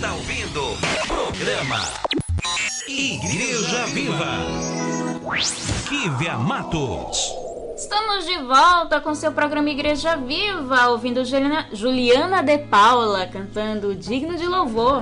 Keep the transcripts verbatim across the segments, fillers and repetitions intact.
está ouvindo Programa Igreja Viva. Kívia Matos. Estamos de volta com seu programa Igreja Viva, ouvindo Juliana, Juliana de Paula cantando Digno de Louvor.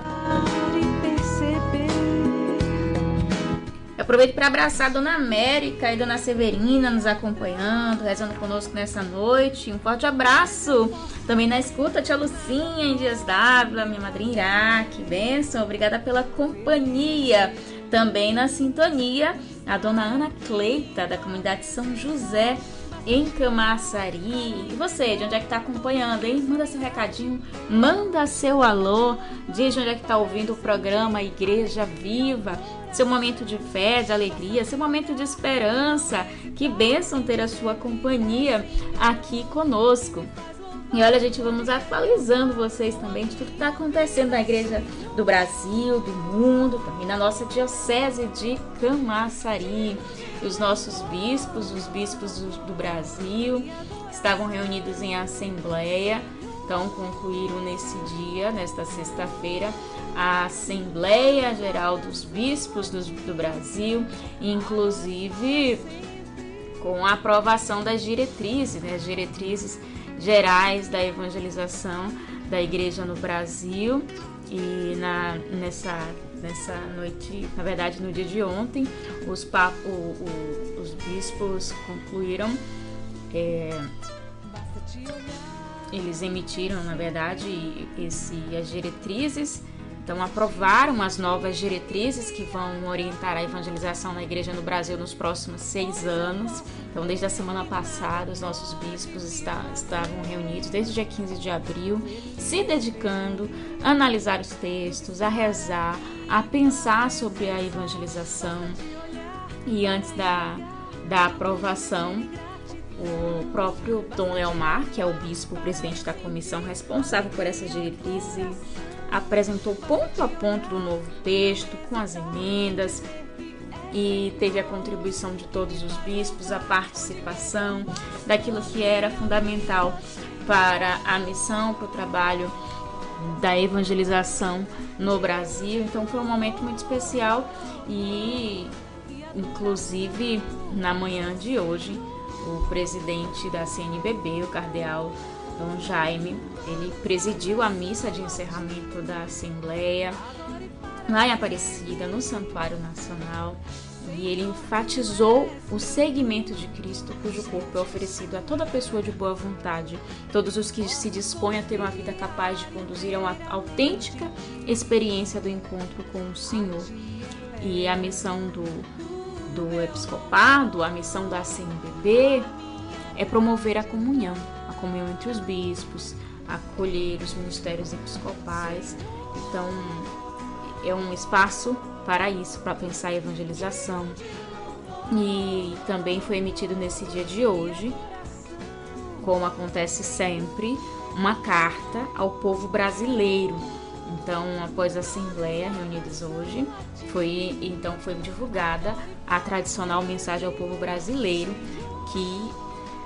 Eu aproveito para abraçar a Dona América e Dona Severina nos acompanhando, rezando conosco nessa noite. Um forte abraço. Também na escuta, tia Lucinha em Dias d'Ávila, minha madrinha Iraque. Bênção, obrigada pela companhia. Também na sintonia, a Dona Ana Cleita, da comunidade São José, em Camaçari. E você, de onde é que está acompanhando, hein? Manda seu recadinho, manda seu alô, diz de onde é que está ouvindo o programa Igreja Viva. Seu momento de fé, de alegria, seu momento de esperança. Que bênção ter a sua companhia aqui conosco. E olha, gente, vamos atualizando vocês também de tudo que está acontecendo na Igreja do Brasil, do mundo, também na nossa Diocese de Camaçari. Os nossos bispos, os bispos do, do Brasil, estavam reunidos em assembleia. Então, concluíram nesse dia, nesta sexta-feira, a Assembleia Geral dos Bispos do, do Brasil, inclusive com a aprovação das diretrizes, né, as diretrizes gerais da evangelização da Igreja no Brasil. E na, nessa, nessa noite, na verdade no dia de ontem, os, papo, o, o, os bispos concluíram, é, eles emitiram, na verdade, esse, as diretrizes. Então, aprovaram as novas diretrizes que vão orientar a evangelização na Igreja no Brasil nos próximos seis anos. Então, desde a semana passada, os nossos bispos está, estavam reunidos, desde o dia quinze de abril, se dedicando a analisar os textos, a rezar, a pensar sobre a evangelização. E antes da, da aprovação, o próprio Dom Leomar, que é o bispo, o presidente da comissão responsável por essas diretrizes, ele apresentou ponto a ponto do novo texto, com as emendas, e teve a contribuição de todos os bispos, a participação daquilo que era fundamental para a missão, para o trabalho da evangelização no Brasil. Então foi um momento muito especial e, inclusive, na manhã de hoje, o presidente da C N B B, o cardeal Dom Jaime, ele presidiu a missa de encerramento da Assembleia lá em Aparecida, no Santuário Nacional, e ele enfatizou o seguimento de Cristo, cujo corpo é oferecido a toda pessoa de boa vontade, todos os que se dispõem a ter uma vida capaz de conduzir a uma autêntica experiência do encontro com o Senhor. E a missão do, do episcopado, a missão da C N B B, é promover a comunhão, a comunhão entre os bispos, acolher os ministérios episcopais. Então, é um espaço para isso, para pensar a evangelização. E também foi emitido nesse dia de hoje, como acontece sempre, uma carta ao povo brasileiro. Então, após a Assembleia, reunidos hoje, foi, então foi divulgada a tradicional mensagem ao povo brasileiro, que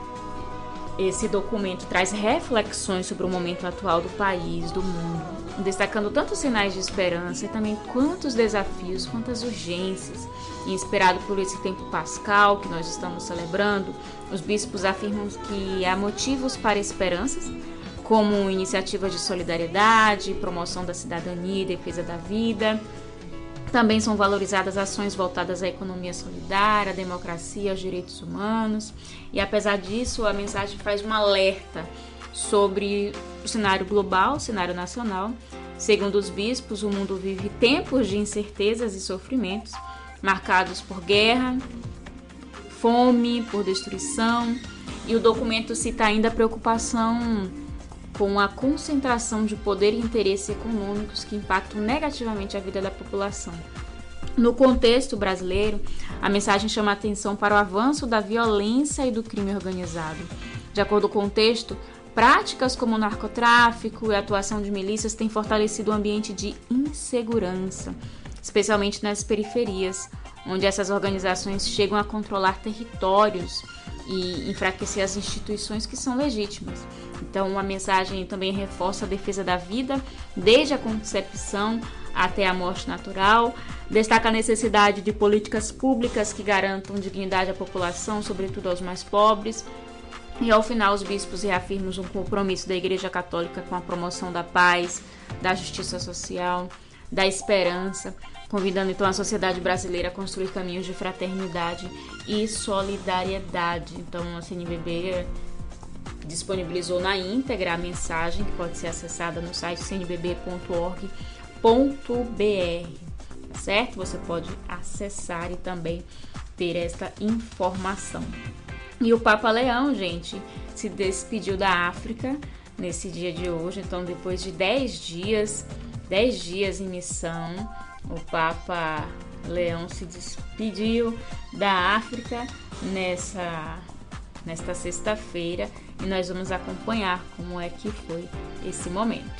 esse documento traz reflexões sobre o momento atual do país, do mundo, destacando tantos sinais de esperança e também quantos desafios, quantas urgências. E inspirado por esse tempo pascal que nós estamos celebrando, os bispos afirmam que há motivos para esperanças, como iniciativas de solidariedade, promoção da cidadania e defesa da vida. Também são valorizadas ações voltadas à economia solidária, à democracia, aos direitos humanos. E apesar disso, a mensagem faz um alerta sobre o cenário global, o cenário nacional. Segundo os bispos, o mundo vive tempos de incertezas e sofrimentos, marcados por guerra, fome, por destruição. E o documento cita ainda a preocupação com a concentração de poder e interesses econômicos que impactam negativamente a vida da população. No contexto brasileiro, a mensagem chama a atenção para o avanço da violência e do crime organizado. De acordo com o texto, práticas como o narcotráfico e a atuação de milícias têm fortalecido o ambiente de insegurança, especialmente nas periferias, onde essas organizações chegam a controlar territórios e enfraquecer as instituições que são legítimas. Então, a mensagem também reforça a defesa da vida, desde a concepção até a morte natural, destaca a necessidade de políticas públicas que garantam dignidade à população, sobretudo aos mais pobres. E ao final, os bispos reafirmam um compromisso da Igreja Católica com a promoção da paz, da justiça social, da esperança, convidando então a sociedade brasileira a construir caminhos de fraternidade e solidariedade. Então, a C N B B disponibilizou na íntegra a mensagem, que pode ser acessada no site c n b b ponto org ponto b r, certo? Você pode acessar e também ter esta informação. E o Papa Leão, gente, se despediu da África nesse dia de hoje. Então, depois de dez dias, dez dias em missão, o Papa Leão se despediu da África nessa, nesta sexta-feira. E nós vamos acompanhar como é que foi esse momento.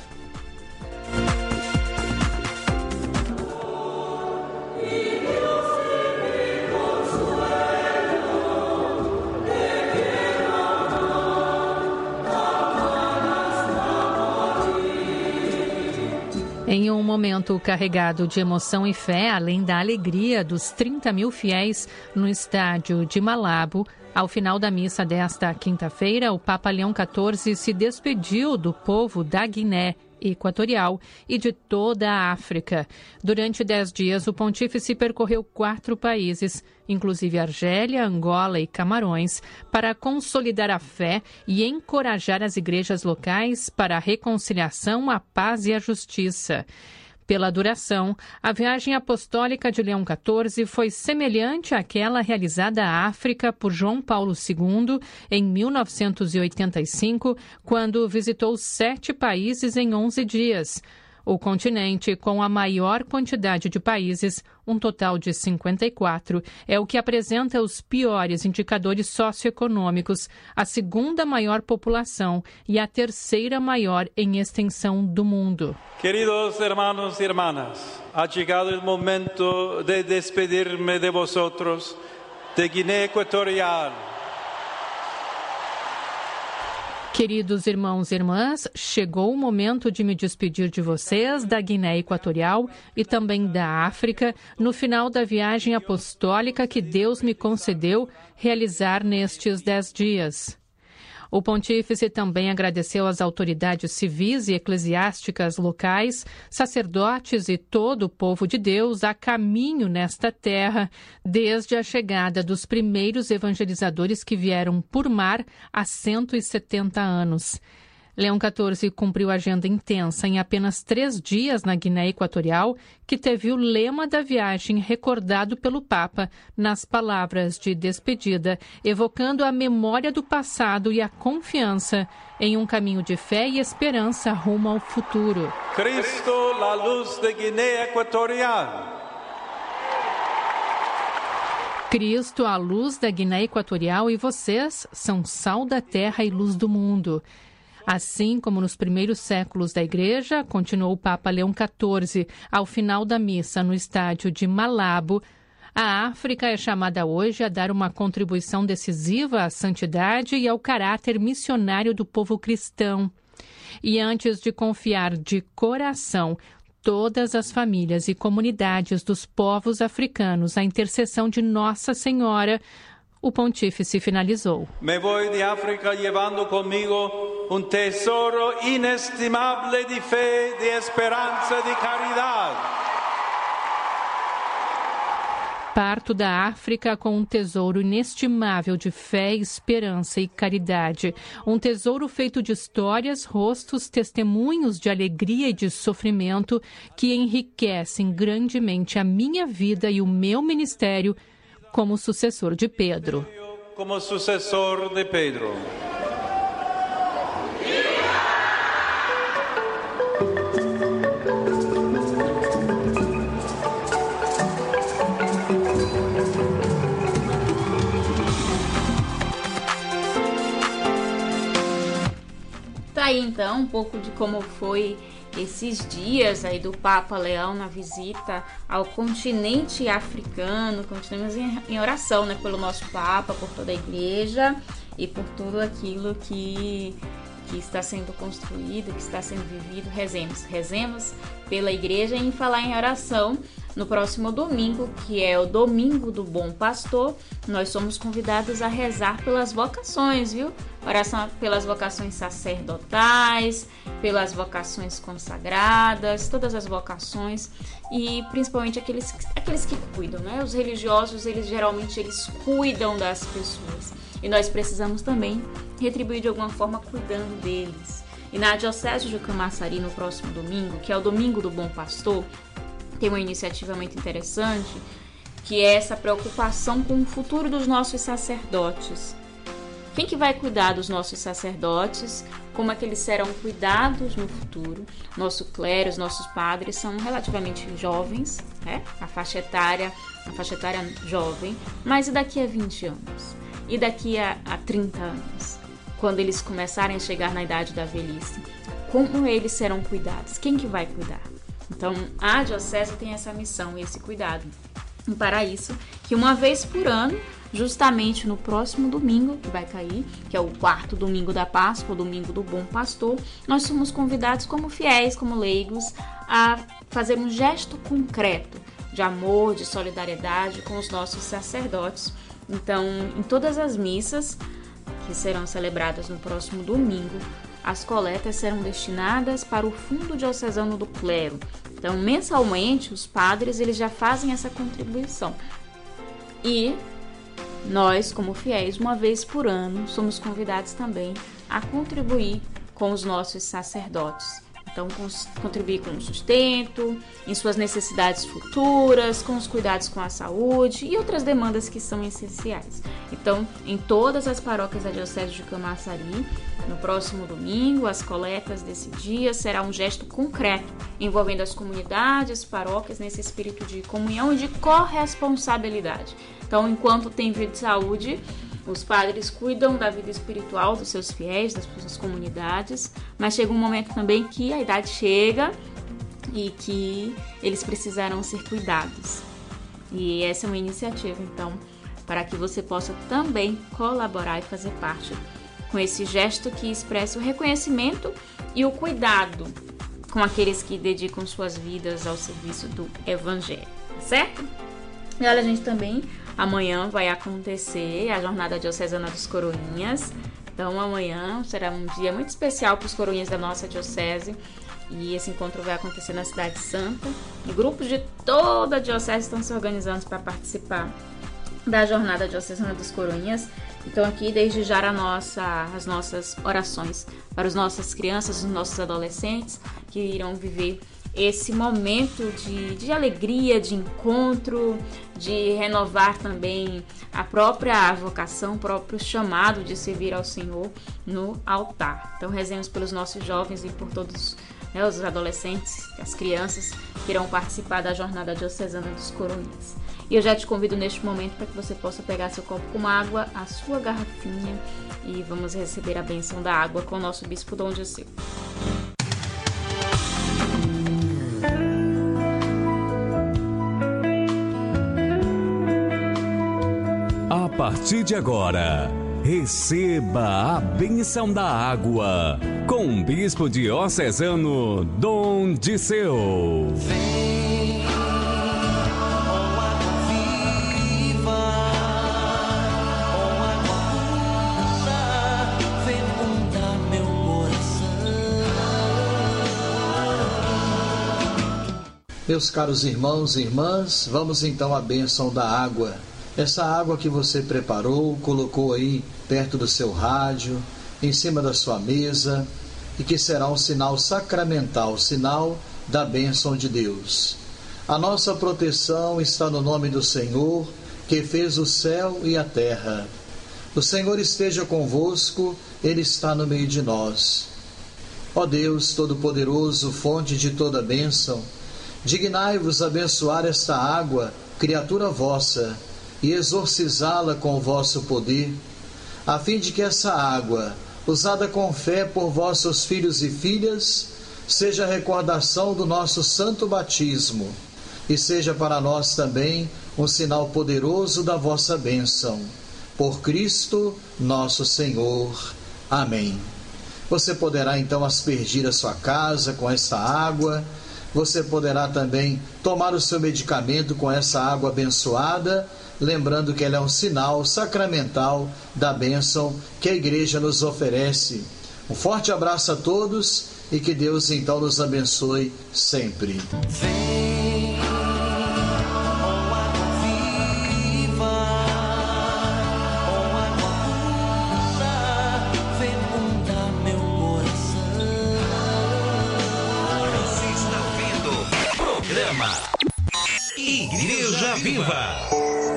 Em um momento carregado de emoção e fé, além da alegria dos trinta mil fiéis no estádio de Malabo, ao final da missa desta quinta-feira, o Papa Leão quatorze se despediu do povo da Guiné Equatorial e de toda a África. Durante dez dias, o pontífice percorreu quatro países, inclusive Argélia, Angola e Camarões, para consolidar a fé e encorajar as igrejas locais para a reconciliação, a paz e a justiça. Pela duração, a viagem apostólica de Leão quatorze foi semelhante àquela realizada à África por João Paulo segundo em mil novecentos e oitenta e cinco, quando visitou sete países em onze dias. O continente, com a maior quantidade de países, um total de cinquenta e quatro, é o que apresenta os piores indicadores socioeconômicos, a segunda maior população e a terceira maior em extensão do mundo. Queridos hermanos y hermanas, ha llegado el momento de despedirme de vosotros, de Guiné Equatorial. Queridos irmãos e irmãs, chegou o momento de me despedir de vocês da Guiné Equatorial e também da África, no final da viagem apostólica que Deus me concedeu realizar nestes dez dias. O pontífice também agradeceu às autoridades civis e eclesiásticas locais, sacerdotes e todo o povo de Deus a caminho nesta terra, desde a chegada dos primeiros evangelizadores que vieram por mar há cento e setenta anos. Leão quatorze cumpriu agenda intensa em apenas três dias na Guiné Equatorial, que teve o lema da viagem recordado pelo Papa nas palavras de despedida, evocando a memória do passado e a confiança em um caminho de fé e esperança rumo ao futuro. Cristo, la luz de Guiné Equatorial. Cristo, a luz da Guiné Equatorial, e vocês são sal da terra e luz do mundo. Assim como nos primeiros séculos da Igreja, continuou o Papa Leão quatorze, ao final da missa no estádio de Malabo, a África é chamada hoje a dar uma contribuição decisiva à santidade e ao caráter missionário do povo cristão. E antes de confiar de coração todas as famílias e comunidades dos povos africanos à intercessão de Nossa Senhora, o pontífice finalizou. Me voy de África llevando conmigo um tesouro inestimável de fé, de esperança, de caridade. Parto da África com um tesouro inestimável de fé, esperança e caridade. Um tesouro feito de histórias, rostos, testemunhos de alegria e de sofrimento que enriquecem grandemente a minha vida e o meu ministério como sucessor de Pedro. Como sucessor de Pedro. Tá aí então um pouco de como foi esses dias aí do Papa Leão na visita ao continente africano. Continuamos em, em oração, né, pelo nosso Papa, por toda a igreja e por tudo aquilo que, que está sendo construído, que está sendo vivido. Rezemos, rezemos pela igreja. E em falar em oração, no próximo domingo, que é o Domingo do Bom Pastor, nós somos convidados a rezar pelas vocações, viu? Oração pelas vocações sacerdotais, pelas vocações consagradas, todas as vocações e principalmente aqueles, aqueles que cuidam, né? Os religiosos, eles geralmente eles cuidam das pessoas e nós precisamos também retribuir de alguma forma cuidando deles. E na Diocese de Camaçari, no próximo domingo, que é o Domingo do Bom Pastor, tem uma iniciativa muito interessante, que é essa preocupação com o futuro dos nossos sacerdotes. Quem que vai cuidar dos nossos sacerdotes? Como é que eles serão cuidados no futuro? Nosso clero, os nossos padres são relativamente jovens, né? A faixa etária, a faixa etária jovem, mas e daqui a vinte anos? E daqui a, a trinta anos? Quando eles começarem a chegar na idade da velhice, como eles serão cuidados? Quem que vai cuidar? Então, a Diocese tem essa missão, esse cuidado. E para isso, que uma vez por ano, justamente no próximo domingo, que vai cair, que é o quarto domingo da Páscoa, o Domingo do Bom Pastor, nós somos convidados como fiéis, como leigos, a fazer um gesto concreto de amor, de solidariedade com os nossos sacerdotes. Então, em todas as missas que serão celebradas no próximo domingo, as coletas serão destinadas para o Fundo Diocesano do Clero. Então, mensalmente, os padres eles já fazem essa contribuição. E nós, como fiéis, uma vez por ano, somos convidados também a contribuir com os nossos sacerdotes. Então, contribuir com o sustento, em suas necessidades futuras, com os cuidados com a saúde e outras demandas que são essenciais. Então, em todas as paróquias da Diocese de Camaçari, no próximo domingo, as coletas desse dia será um gesto concreto, envolvendo as comunidades, paróquias, nesse espírito de comunhão e de corresponsabilidade. Então, enquanto tem vida de saúde, os padres cuidam da vida espiritual dos seus fiéis, das suas comunidades, mas chega um momento também que a idade chega e que eles precisarão ser cuidados. E essa é uma iniciativa, então, para que você possa também colaborar e fazer parte com esse gesto que expressa o reconhecimento e o cuidado com aqueles que dedicam suas vidas ao serviço do Evangelho, certo? E olha, gente, também amanhã vai acontecer a Jornada Diocesana dos Coroinhas. Então, amanhã será um dia muito especial para os coroinhas da nossa diocese. E esse encontro vai acontecer na Cidade Santa. E grupos de toda a diocese estão se organizando para participar da Jornada Diocesana dos Coroinhas. Então, aqui, desde já, a nossa, as nossas orações para as nossas crianças, os nossos adolescentes que irão viver esse momento de, de alegria, de encontro, de renovar também a própria vocação, o próprio chamado de servir ao Senhor no altar. Então, rezemos pelos nossos jovens e por todos, né, os adolescentes, as crianças que irão participar da Jornada Diocesana dos Coroinhas. E eu já te convido neste momento para que você possa pegar seu copo com água, a sua garrafinha, e vamos receber a bênção da água com o nosso Bispo Dom Dirceu. A partir de agora, receba a bênção da água com o Bispo Diocesano Dom Dirceu. Vem, ó água viva, ó água pura, fecunda meu coração. Meus caros irmãos e irmãs, vamos então à bênção da água. Essa água que você preparou, colocou aí perto do seu rádio, em cima da sua mesa, e que será um sinal sacramental, sinal da bênção de Deus. A nossa proteção está no nome do Senhor, que fez o céu e a terra. O Senhor esteja convosco, Ele está no meio de nós. Ó Deus Todo-Poderoso, fonte de toda bênção, dignai-vos abençoar esta água, criatura vossa, e exorcizá-la com o vosso poder, a fim de que essa água, usada com fé por vossos filhos e filhas, seja a recordação do nosso santo batismo e seja para nós também um sinal poderoso da vossa bênção. Por Cristo nosso Senhor. Amém. Você poderá então aspergir a sua casa com essa água. Você poderá também tomar o seu medicamento com essa água abençoada, lembrando que ela é um sinal sacramental da bênção que a Igreja nos oferece. Um forte abraço a todos e que Deus então nos abençoe sempre. Vem, ó água viva, ó água pura, fecunda meu coração. Você está ouvindo o programa Igreja Viva.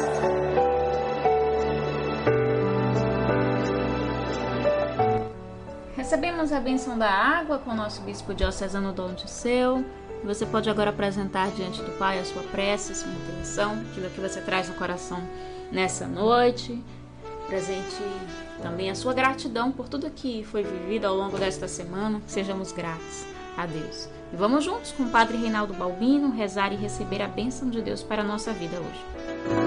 Recebemos a bênção da água com o nosso bispo diocesano Dom Disseu. Você pode agora apresentar diante do Pai a sua prece, a sua intenção, aquilo que você traz no coração nessa noite. Presente também a sua gratidão por tudo que foi vivido ao longo desta semana. Sejamos gratos a Deus. E vamos juntos com o Padre Reinaldo Balbino rezar e receber a bênção de Deus para a nossa vida hoje.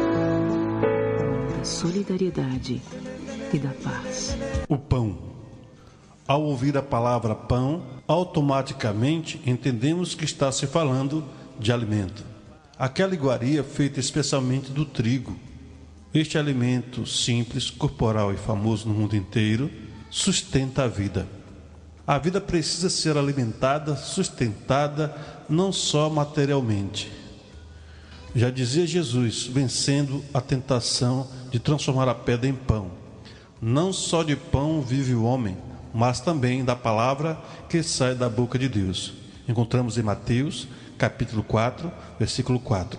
Da solidariedade e da paz. O pão. Ao ouvir a palavra pão, automaticamente entendemos que está se falando de alimento. Aquela iguaria feita especialmente do trigo. Este alimento simples, corporal e famoso no mundo inteiro, sustenta a vida. A vida precisa ser alimentada, sustentada, não só materialmente. Já dizia Jesus, vencendo a tentação de transformar a pedra em pão. Não só de pão vive o homem, mas também da palavra que sai da boca de Deus. Encontramos em Mateus, capítulo quatro, versículo quatro.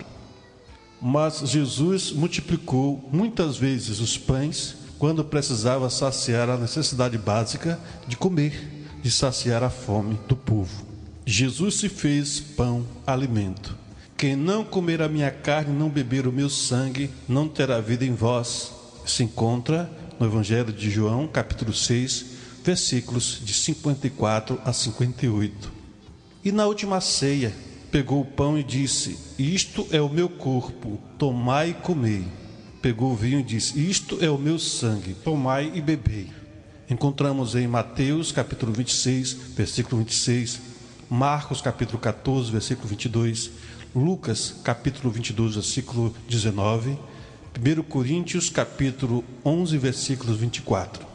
Mas Jesus multiplicou muitas vezes os pães quando precisava saciar a necessidade básica de comer, de saciar a fome do povo. Jesus se fez pão, alimento. Quem não comer a minha carne e não beber o meu sangue, não terá vida em vós. Se encontra no Evangelho de João, capítulo seis, versículos de cinquenta e quatro a cinquenta e oito. E na última ceia, pegou o pão e disse: isto é o meu corpo, tomai e comei. Pegou o vinho e disse: isto é o meu sangue, tomai e bebei. Encontramos em Mateus, capítulo vinte e seis, versículo vinte e seis, Marcos, capítulo catorze, versículo vinte e dois, Lucas, capítulo vinte e dois, versículo dezenove, primeira Coríntios, capítulo onze, versículos vinte e quatro.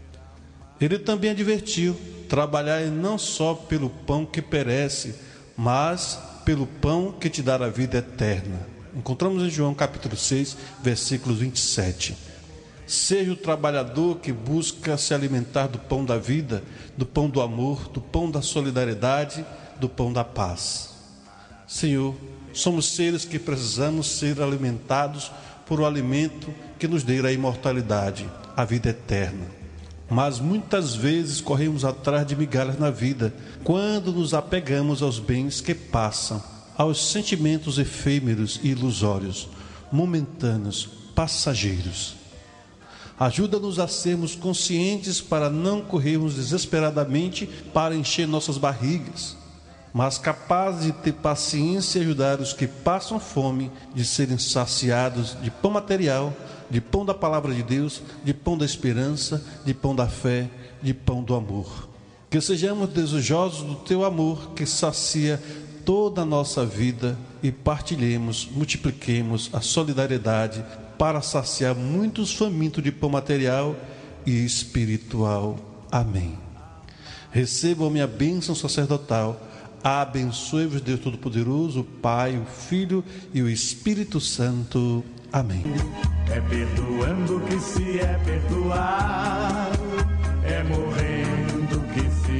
Ele também advertiu: trabalhai não só pelo pão que perece, mas pelo pão que te dará a vida eterna. Encontramos em João capítulo seis, versículos vinte e sete. Seja o trabalhador que busca se alimentar do pão da vida, do pão do amor, do pão da solidariedade, do pão da paz. Senhor, somos seres que precisamos ser alimentados por um alimento que nos dê a imortalidade, a vida eterna. Mas muitas vezes corremos atrás de migalhas na vida, quando nos apegamos aos bens que passam, aos sentimentos efêmeros e ilusórios, momentâneos, passageiros. Ajuda-nos a sermos conscientes para não corrermos desesperadamente para encher nossas barrigas, mas capazes de ter paciência e ajudar os que passam fome de serem saciados de pão material, de pão da palavra de Deus, de pão da esperança, de pão da fé, de pão do amor. Que sejamos desejosos do teu amor que sacia toda a nossa vida e partilhemos, multipliquemos a solidariedade para saciar muitos famintos de pão material e espiritual. Amém. Recebam a minha bênção sacerdotal. Abençoe-vos Deus Todo-Poderoso, o Pai, o Filho e o Espírito Santo. Amém. É perdoando que se é perdoado, é morrendo que se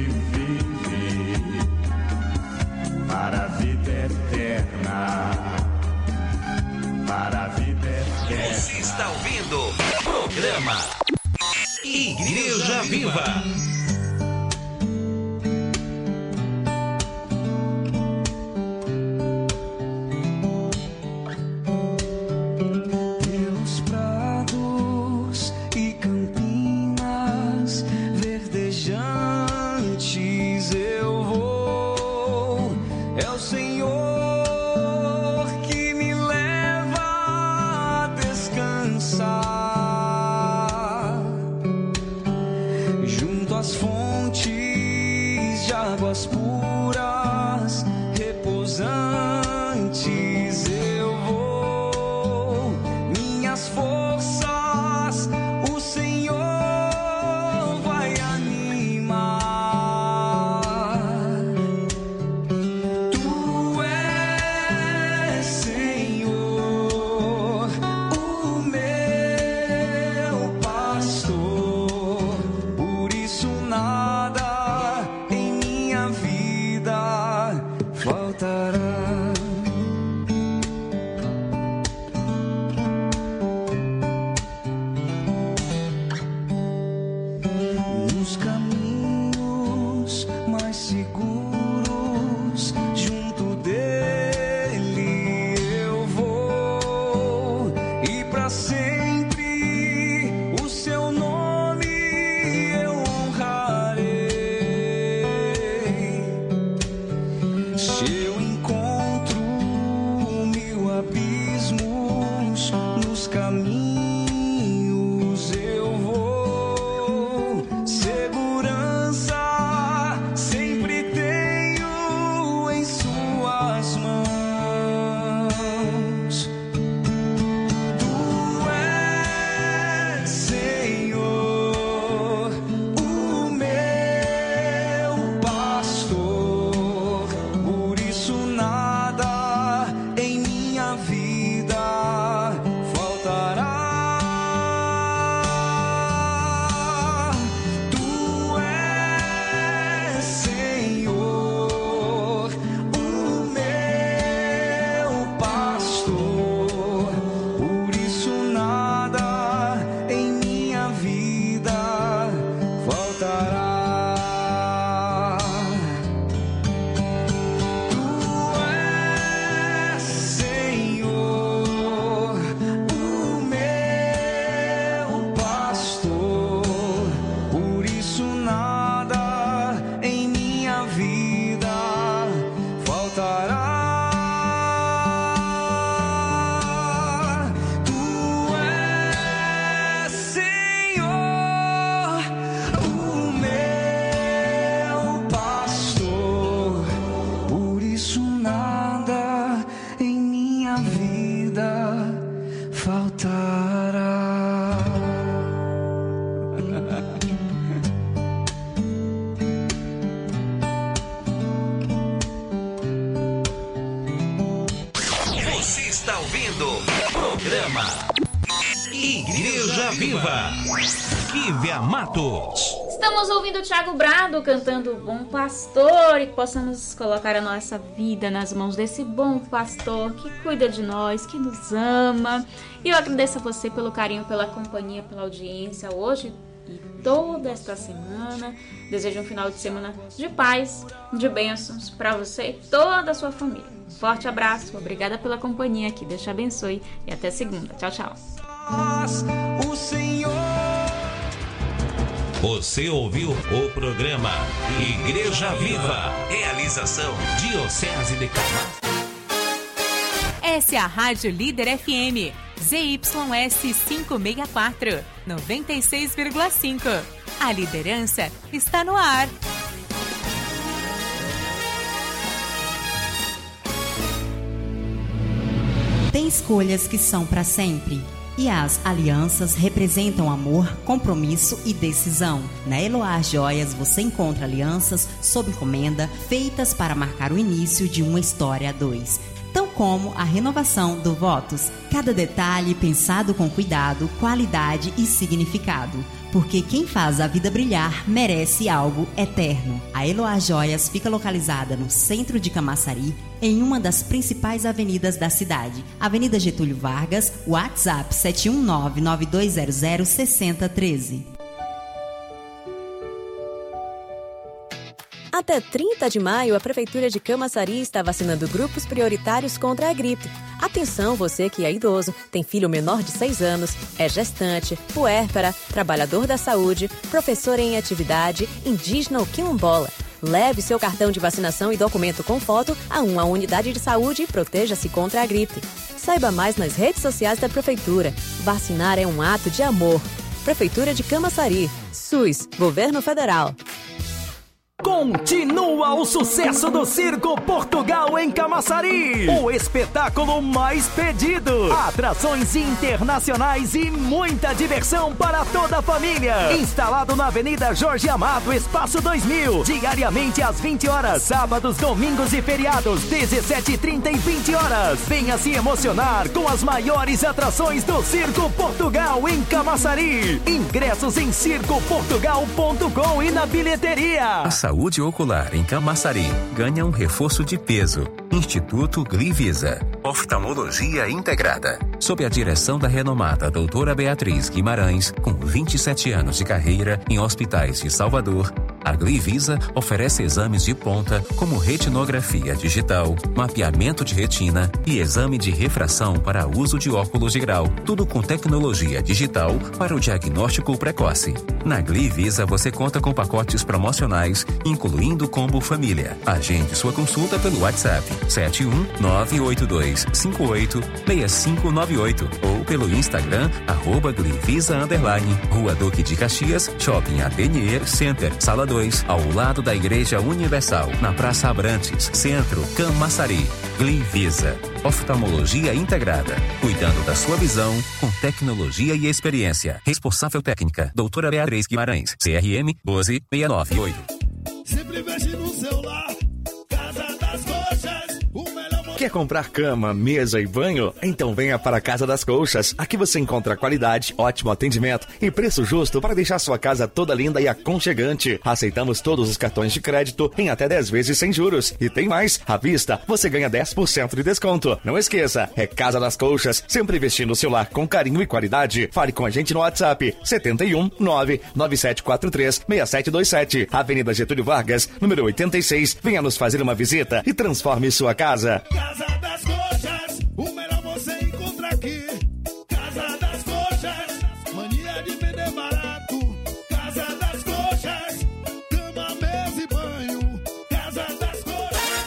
vive para a vida eterna, para a vida eterna. Você está ouvindo o programa Igreja Viva. Verdejantes eu vou Senhor, que me leva a descansar junto às fontes de águas puras, repousantes. Eu vou, minhas forças o Senhor vai animar. Tu és, Senhor, o meu pastor, por isso nada em minha vida faltará. Nos caminhos mais seguros, junto dele eu vou, e para sempre o seu nome eu honrarei. Se eu encontro mil abismos nos caminhos, eu vou, segurança sempre tenho em suas mãos. Tu és, Senhor, o meu pastor, por isso nada em minha vida faltará. Tu és, Senhor, o meu pastor, por isso nada em minha vida faltará. Tu és, Senhor, o meu pastor, por isso nada em minha vida faltará. Tu és, Senhor, o meu pastor, por isso nada em minha vida faltará. Você está ouvindo o programa Igreja Viva. Kívia Matos. Estamos ouvindo o Thiago Brado cantando Bom Pastor, e que possamos colocar a nossa vida nas mãos desse bom pastor que cuida de nós, que nos ama. E eu agradeço a você pelo carinho, pela companhia, pela audiência hoje e toda esta semana. Desejo um final de semana de paz, de bênçãos para você e toda a sua família. Forte abraço, obrigada pela companhia, que Deus te abençoe e até segunda. Tchau, tchau. O Senhor. Você ouviu o programa Igreja Viva. Realização Diocese de Camargo. Essa é a Rádio Líder F M, Z Y S quinhentos e sessenta e quatro, noventa e seis vírgula cinco. A liderança está no ar. Tem escolhas que são para sempre. E as alianças representam amor, compromisso e decisão. Na Eloá Joias você encontra alianças sob encomenda feitas para marcar o início de uma história a dois. Tão como a renovação do votos. Cada detalhe pensado com cuidado, qualidade e significado. Porque quem faz a vida brilhar merece algo eterno. A Eloá Joias fica localizada no centro de Camaçari, em uma das principais avenidas da cidade. Avenida Getúlio Vargas, WhatsApp sete um nove, nove dois zero zero, seis zero um três. Até trinta de maio, a Prefeitura de Camaçari está vacinando grupos prioritários contra a gripe. Atenção, você que é idoso, tem filho menor de seis anos, é gestante, puérpera, trabalhador da saúde, professor em atividade, indígena ou quilombola. Leve seu cartão de vacinação e documento com foto a uma unidade de saúde e proteja-se contra a gripe. Saiba mais nas redes sociais da Prefeitura. Vacinar é um ato de amor. Prefeitura de Camaçari. SUS. Governo Federal. Continua o sucesso do Circo Portugal em Camaçari. O espetáculo mais pedido. Atrações internacionais e muita diversão para toda a família. Instalado na Avenida Jorge Amado, Espaço dois mil. Diariamente às vinte horas. Sábados, domingos e feriados, dezessete e trinta e vinte horas. Venha se emocionar com as maiores atrações do Circo Portugal em Camaçari. Ingressos em circo portugal ponto com e na bilheteria. Saúde ocular em Camaçari ganha um reforço de peso. Instituto Glivisa. Oftalmologia integrada. Sob a direção da renomada doutora Beatriz Guimarães, com vinte e sete anos de carreira em hospitais de Salvador, a Glivisa oferece exames de ponta como retinografia digital, mapeamento de retina e exame de refração para uso de óculos de grau, tudo com tecnologia digital para o diagnóstico precoce. Na Glivisa você conta com pacotes promocionais, incluindo o combo família. Agende sua consulta pelo WhatsApp sete um nove oito dois cinco oito seis cinco nove oito ou pelo Instagram arroba Glivisa underline, Rua Duque de Caxias, Shopping Atelier Center, Sala dois, ao lado da Igreja Universal, na Praça Abrantes, Centro, Camaçari. Glivisa. Oftalmologia integrada. Cuidando da sua visão com tecnologia e experiência. Responsável técnica, doutora Beatriz Guimarães. C R M doze seis nove oito. Sempre mexe no celular. Casa das Coxas. O melhor. Quer comprar cama, mesa e banho? Então venha para a Casa das Colchas. Aqui você encontra qualidade, ótimo atendimento e preço justo para deixar sua casa toda linda e aconchegante. Aceitamos todos os cartões de crédito em até dez vezes sem juros. E tem mais, à vista você ganha dez por cento de desconto. Não esqueça, é Casa das Colchas, sempre vestindo o seu lar com carinho e qualidade. Fale com a gente no WhatsApp setenta e um nove nove sete quatro três seis sete dois sete. Avenida Getúlio Vargas, número oitenta e seis. Venha nos fazer uma visita e transforme sua casa. Casa das Coxas, o melhor você encontra aqui. Casa das Coxas, mania de vender barato. Casa das Coxas, cama, mesa e banho. Casa das Coxas.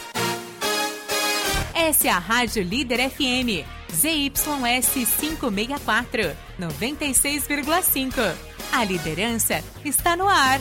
Essa é a Rádio Líder F M, Z Y S quinhentos e sessenta e quatro, noventa e seis vírgula cinco. A liderança está no ar.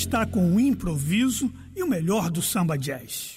está com o improviso e o melhor do samba jazz.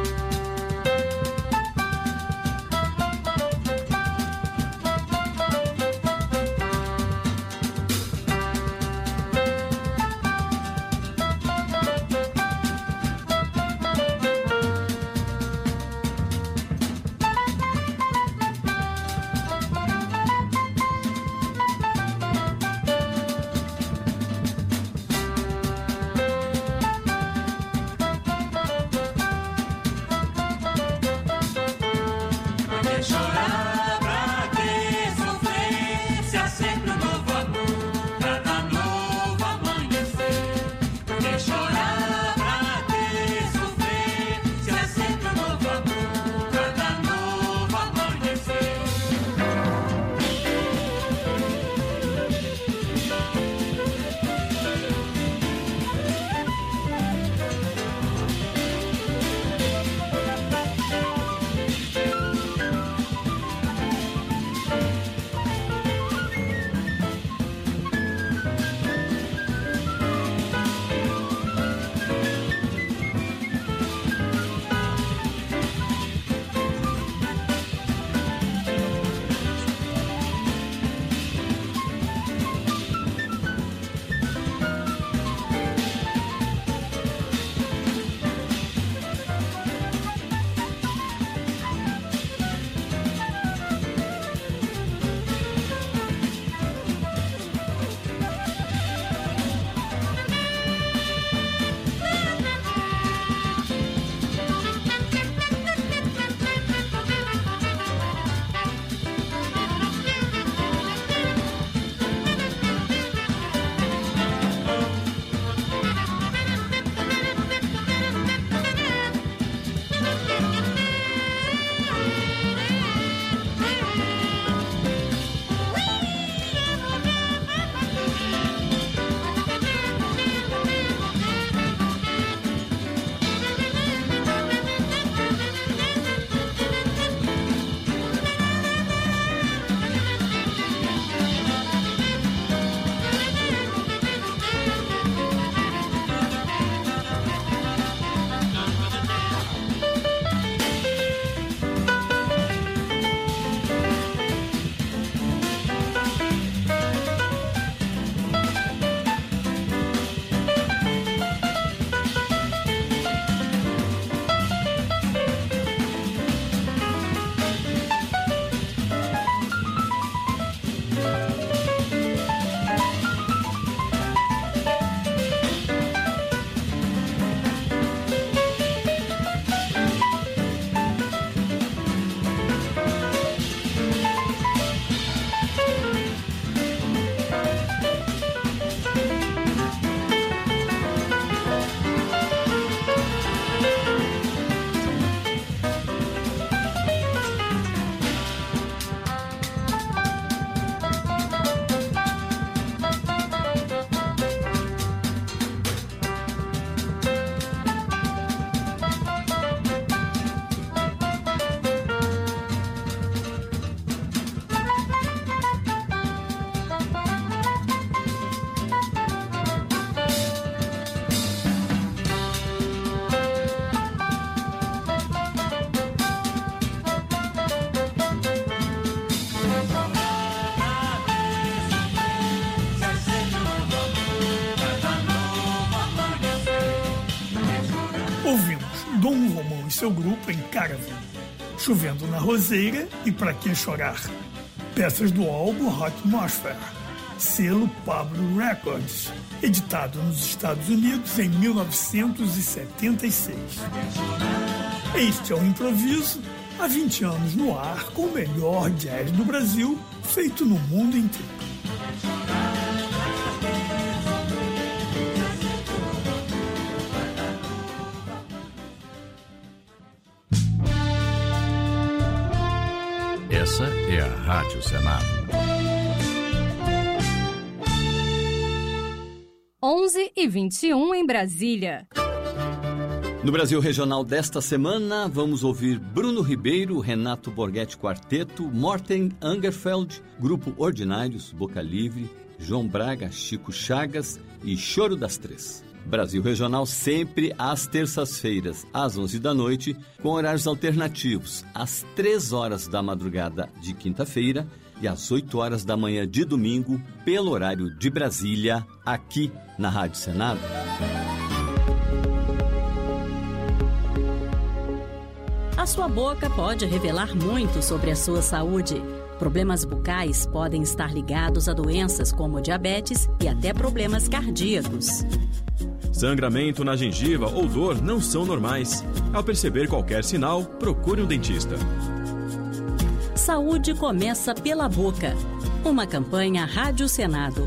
Dom Romão e seu grupo em Caravan, Chovendo na Roseira e Pra Que Chorar. Peças do álbum Hot Atmosphere, selo Pablo Records, editado nos Estados Unidos em mil novecentos e setenta e seis. Este é o Improviso, há vinte anos no ar, com o melhor jazz do Brasil, feito no mundo inteiro. Essa é a Rádio Senado. onze e vinte e um em Brasília. No Brasil Regional desta semana, vamos ouvir Bruno Ribeiro, Renato Borghetti Quarteto, Morten Angerfeld, Grupo Ordinários, Boca Livre, João Braga, Chico Chagas e Choro das Três. Brasil Regional sempre às terças-feiras, às onze da noite, com horários alternativos, às três horas da madrugada de quinta-feira e às oito horas da manhã de domingo, pelo horário de Brasília, aqui na Rádio Senado. A sua boca pode revelar muito sobre a sua saúde. Problemas bucais podem estar ligados a doenças como diabetes e até problemas cardíacos. Sangramento na gengiva ou dor não são normais. Ao perceber qualquer sinal, procure um dentista. Saúde começa pela boca. Uma campanha Rádio Senado.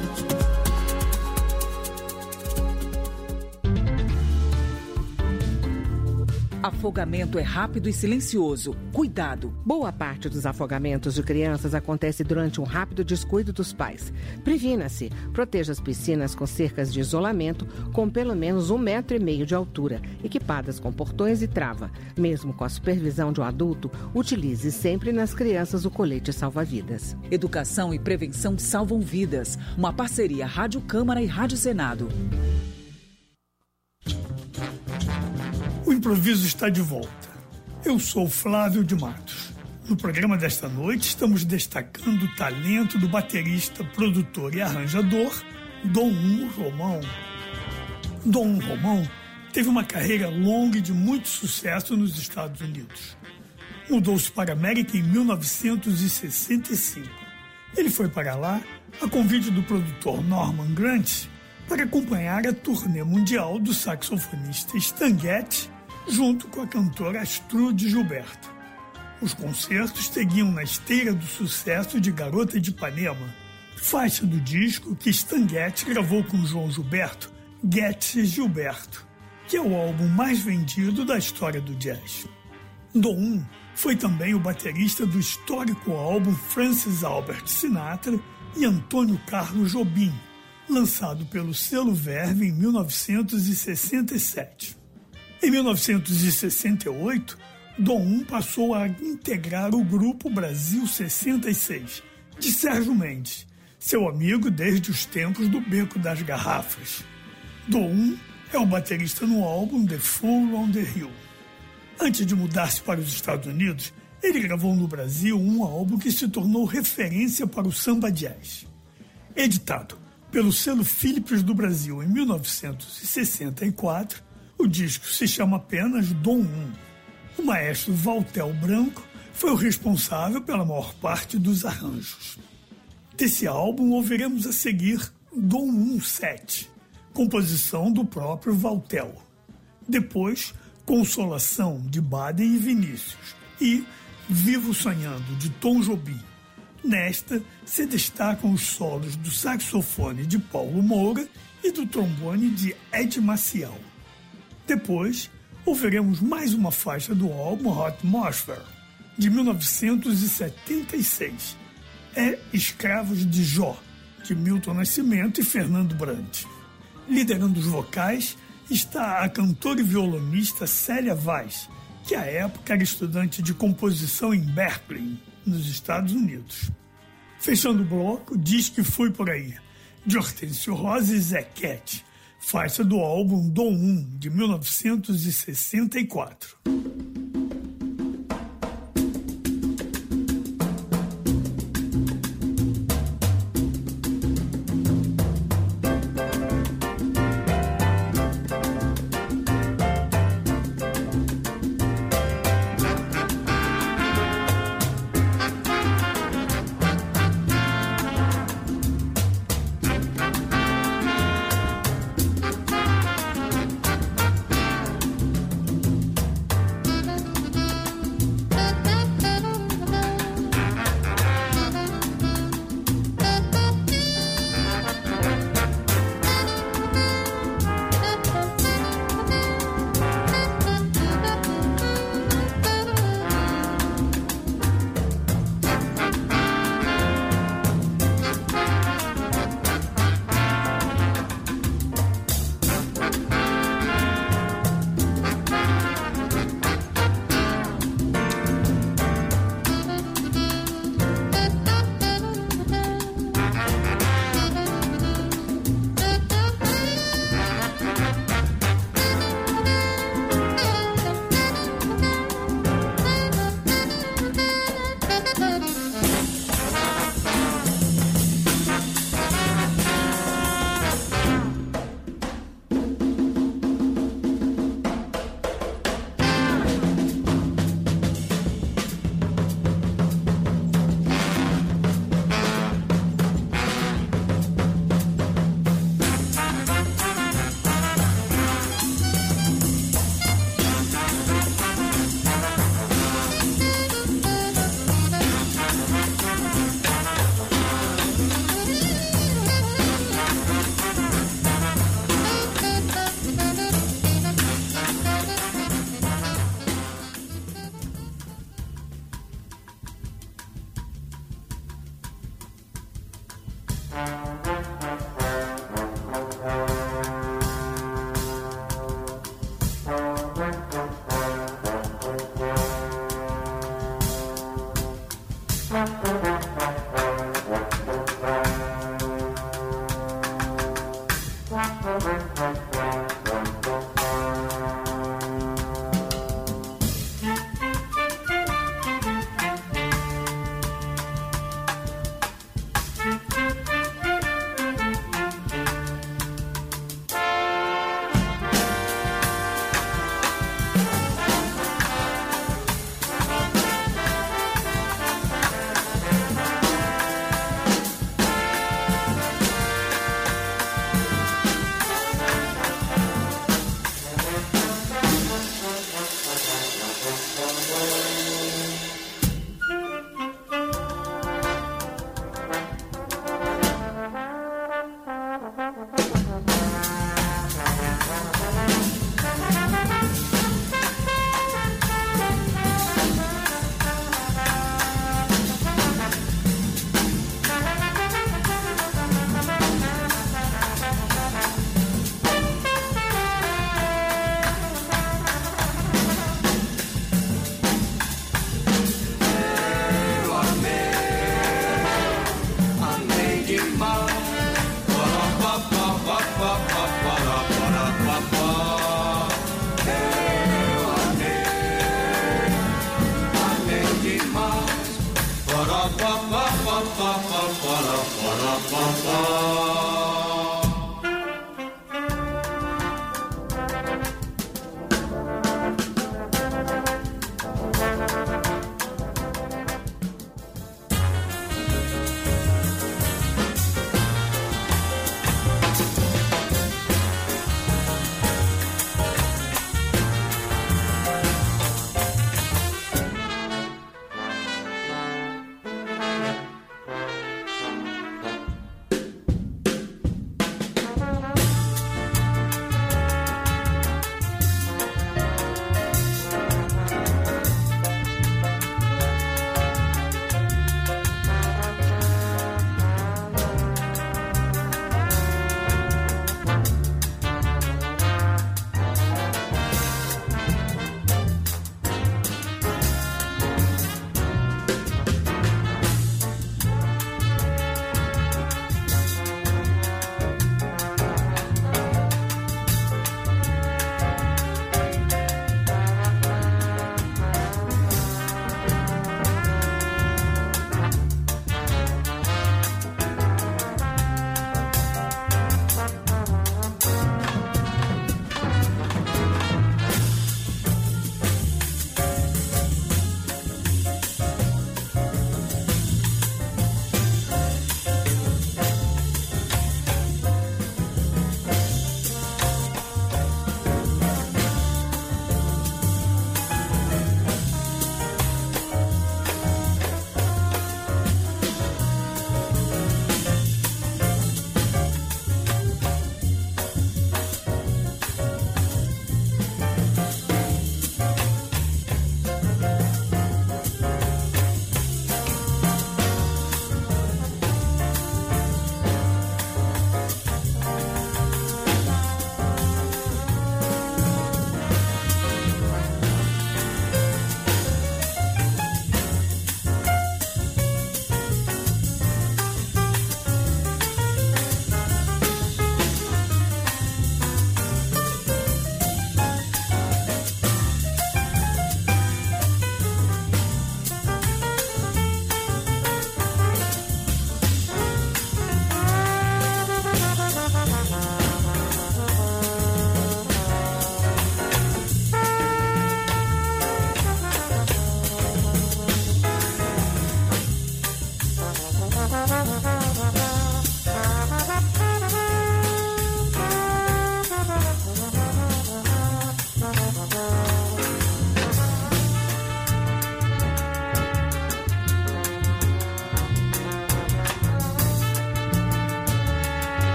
Afogamento é rápido e silencioso. Cuidado! Boa parte dos afogamentos de crianças acontece durante um rápido descuido dos pais. Previna-se. Proteja as piscinas com cercas de isolamento com pelo menos um metro e meio de altura, equipadas com portões e trava. Mesmo com a supervisão de um adulto, utilize sempre nas crianças o colete salva-vidas. Educação e prevenção salvam vidas. Uma parceria Rádio Câmara e Rádio Senado. O improviso está de volta. Eu sou Flávio de Matos. No programa desta noite, estamos destacando o talento do baterista, produtor e arranjador Dom Romão. Dom Romão teve uma carreira longa e de muito sucesso nos Estados Unidos. Mudou-se para a América em mil novecentos e sessenta e cinco. Ele foi para lá a convite do produtor Norman Grant para acompanhar a turnê mundial do saxofonista Stan Getz junto com a cantora Astrud Gilberto. Os concertos seguiam na esteira do sucesso de Garota de Ipanema, faixa do disco que Stan Getz gravou com João Gilberto, Getz e Gilberto, que é o álbum mais vendido da história do jazz. Dom foi também o baterista do histórico álbum Francis Albert Sinatra e Antônio Carlos Jobim, lançado pelo selo Verve em mil novecentos e sessenta e sete. Em mil novecentos e sessenta e oito, Dom passou a integrar o grupo Brasil sessenta e seis, de Sérgio Mendes, seu amigo desde os tempos do Beco das Garrafas. Dom é o baterista no álbum The Fool on the Hill. Antes de mudar-se para os Estados Unidos, ele gravou no Brasil um álbum que se tornou referência para o samba jazz. Editado pelo selo Philips do Brasil em mil novecentos e sessenta e quatro, o disco se chama apenas Dom um. O maestro Valtel Branco foi o responsável pela maior parte dos arranjos. Desse álbum ouviremos a seguir Dom um sete, composição do próprio Valtel. Depois, Consolação, de Baden e Vinícius, e Vivo Sonhando, de Tom Jobim. Nesta, se destacam os solos do saxofone de Paulo Moura e do trombone de Ed Maciel. Depois, ouviremos mais uma faixa do álbum Hot Atmosphere, de mil novecentos e setenta e seis. É Escravos de Jó, de Milton Nascimento e Fernando Brant. Liderando os vocais está a cantora e violonista Célia Vaz, que à época era estudante de composição em Berkeley, nos Estados Unidos. Fechando o bloco, Diz que Fui Por Aí, de Hortêncio Rosa e Zé Cat, faixa do álbum Dom um, de mil novecentos e sessenta e quatro.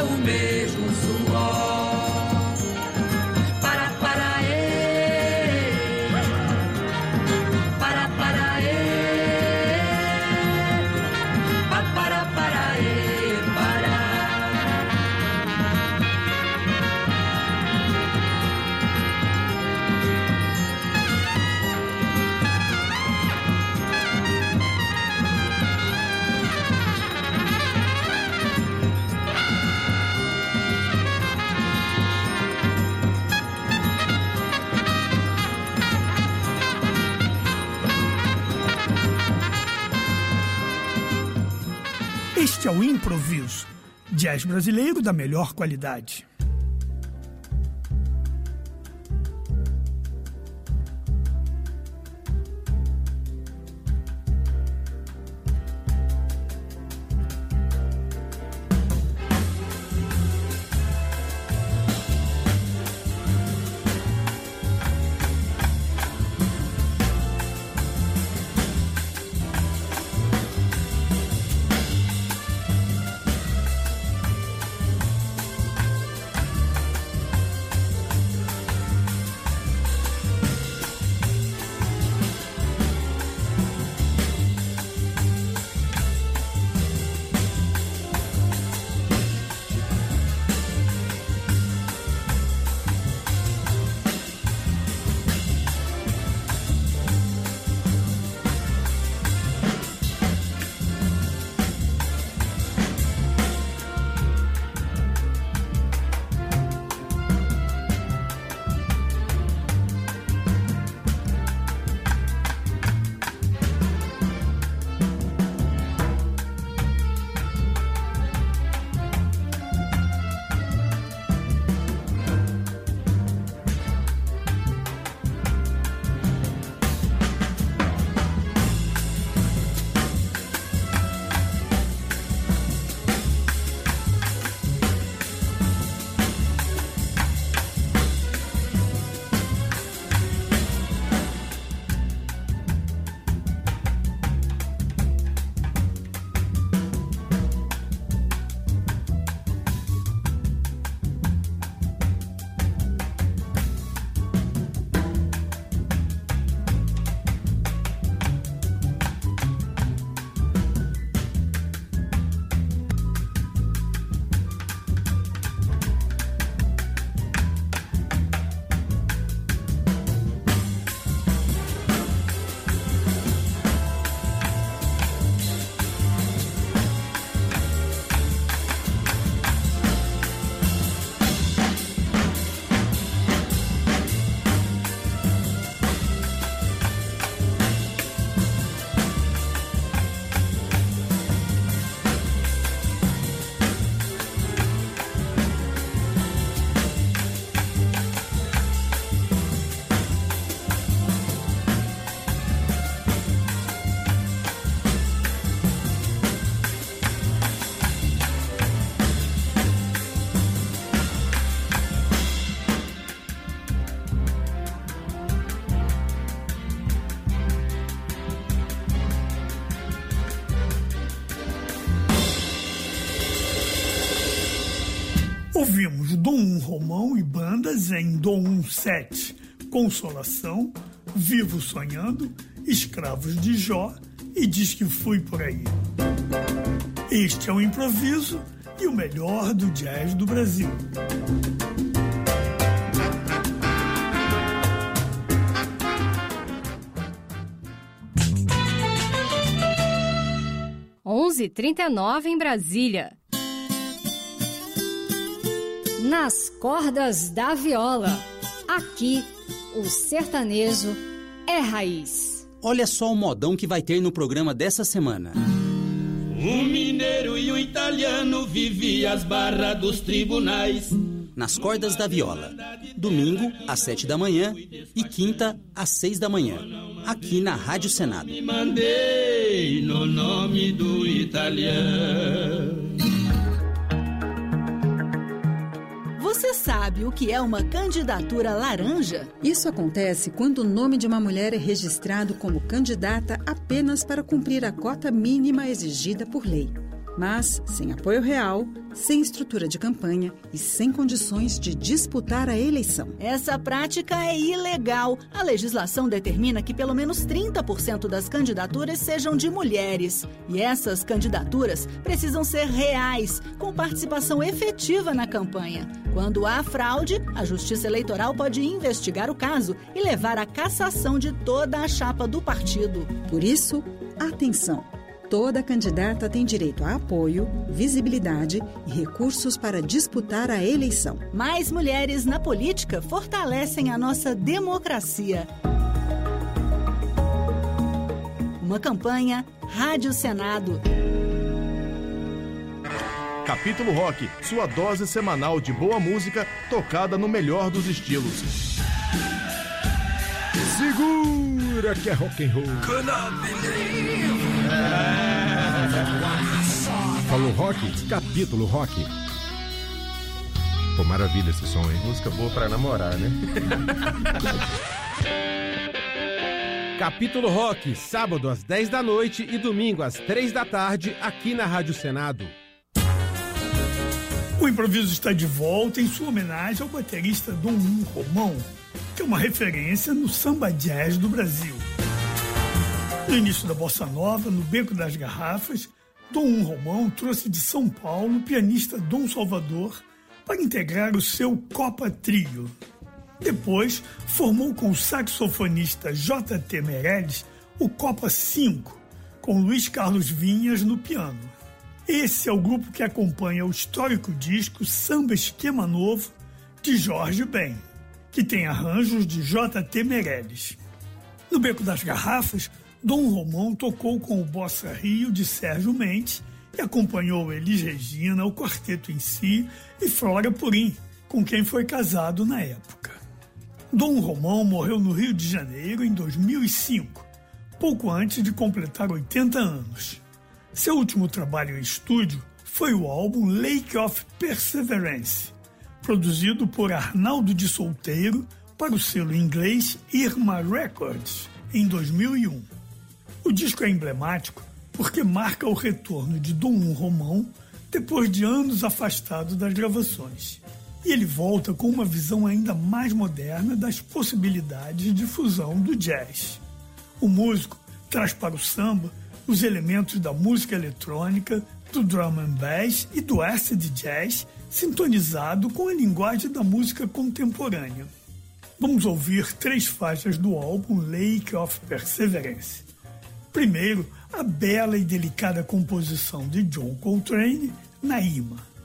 o mesmo suor. Para, para, ê. Para, para, ê. Pa, para, para, ê. Para. Este é o Improviso, jazz brasileiro da melhor qualidade. Ouvimos Dom um Romão e bandas em Dom um sete, Consolação, Vivo Sonhando, Escravos de Jó e Diz que Fui Por Aí. Este é o Improviso e o melhor do jazz do Brasil. onze e trinta e nove em Brasília. Nas cordas da viola, aqui o sertanejo é raiz. Olha só o modão que vai ter no programa dessa semana. Um mineiro e um italiano viviam as barras dos tribunais. Nas cordas da viola, domingo às sete da manhã e quinta às seis da manhã, aqui na Rádio Senado. Me mandei no nome do italiano. Você sabe o que é uma candidatura laranja? Isso acontece quando o nome de uma mulher é registrado como candidata apenas para cumprir a cota mínima exigida por lei. mas sem apoio real, sem estrutura de campanha e sem condições de disputar a eleição. Essa prática é ilegal. A legislação determina que pelo menos trinta por cento das candidaturas sejam de mulheres. E essas candidaturas precisam ser reais, com participação efetiva na campanha. Quando há fraude, a Justiça Eleitoral pode investigar o caso e levar à cassação de toda a chapa do partido. Por isso, atenção! Toda candidata tem direito a apoio, visibilidade e recursos para disputar a eleição. Mais mulheres na política fortalecem a nossa democracia. Uma campanha Rádio Senado. Capítulo Rock, sua dose semanal de boa música tocada no melhor dos estilos. Segura que é rock and roll. Falou rock? Capítulo Rock. Pô, maravilha esse som, hein? Música boa pra namorar, né? Capítulo Rock, sábado às dez da noite e domingo às três da tarde, aqui na Rádio Senado. O improviso está de volta em sua homenagem ao baterista Dom Romão, que é uma referência no samba jazz do Brasil. No início da Bossa Nova, no Beco das Garrafas, Dom Romão trouxe de São Paulo o pianista Dom Salvador para integrar o seu Copa Trio. Depois, formou com o saxofonista J T Meirelles o Copa cinco, com Luiz Carlos Vinhas no piano. Esse é o grupo que acompanha o histórico disco Samba Esquema Novo, de Jorge Ben, que tem arranjos de J T Meirelles. No Beco das Garrafas, Dom Romão tocou com o Bossa Rio de Sérgio Mendes e acompanhou Elis Regina, o Quarteto em Si e Flora Purim, com quem foi casado na época. Dom Romão morreu no Rio de Janeiro em dois mil e cinco, pouco antes de completar oitenta anos. Seu último trabalho em estúdio foi o álbum Lake of Perseverance, produzido por Arnaldo de Solteiro para o selo inglês Irma Records, em dois mil e um. O disco é emblemático porque marca o retorno de Dom Romão depois de anos afastado das gravações. E ele volta com uma visão ainda mais moderna das possibilidades de fusão do jazz. O músico traz para o samba os elementos da música eletrônica, do drum and bass e do acid jazz, sintonizado com a linguagem da música contemporânea. Vamos ouvir três faixas do álbum Lake of Perseverance. Primeiro, a bela e delicada composição de John Coltrane, Naima.